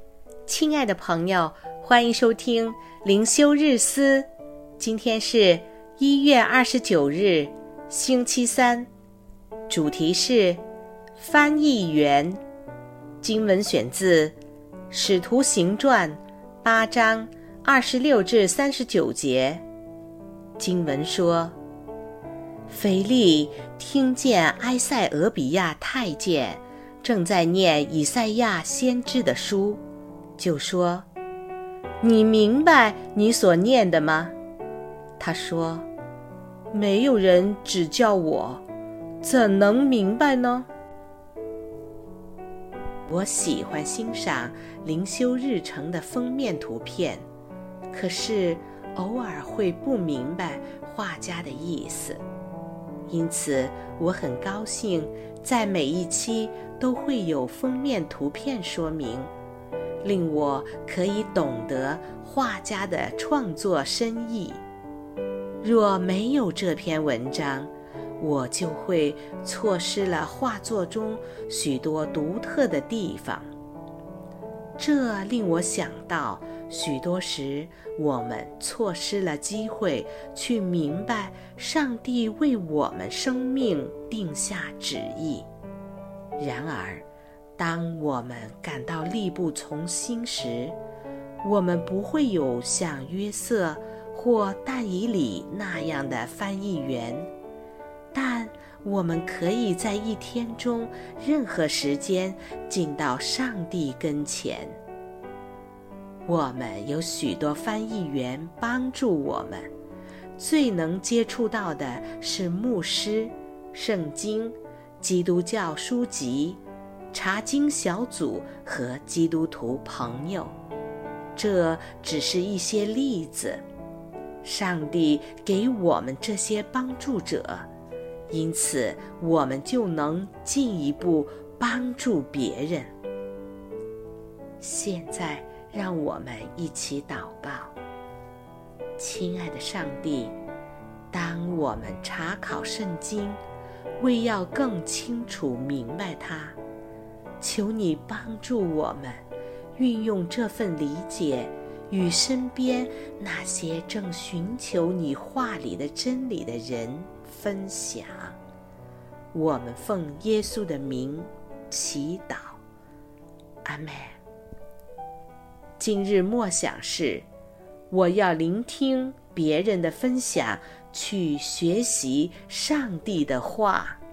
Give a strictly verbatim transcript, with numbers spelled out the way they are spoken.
亲爱的朋友，欢迎收听灵修日思。今天是一月二十九日，星期三，主题是翻译员。经文选自《使徒行传》八章二十六至三十九节。经文说，腓利听见埃塞俄比亚太监正在念以赛亚先知的书，就说：你明白你所念的吗？他说：没有人指教我，怎能明白呢？我喜欢欣赏灵修日程的封面图片，可是偶尔会不明白画家的意思，因此我很高兴在每一期都会有封面图片说明，令我可以懂得画家的创作深意。若没有这篇文章，我就会错失了画作中许多独特的地方。这令我想到，许多时我们错失了机会去明白上帝为我们生命定下旨意。然而，当我们感到力不从心时，我们不会有像约瑟或但以理那样的翻译员，但我们可以在一天中任何时间进到上帝跟前。我们有许多翻译员帮助我们，最能接触到的是牧师、圣经、基督教书籍、查经小组和基督徒朋友。这只是一些例子，上帝给我们这些帮助者，因此我们就能进一步帮助别人。现在让我们一起祷告。亲爱的上帝，当我们查考圣经，为要更清楚明白它，求你帮助我们运用这份理解与身边那些正寻求你话里的真理的人分享。我们奉耶稣的名祈祷，阿们。今日默想是，我要聆听别人的分享，去学习上帝的话。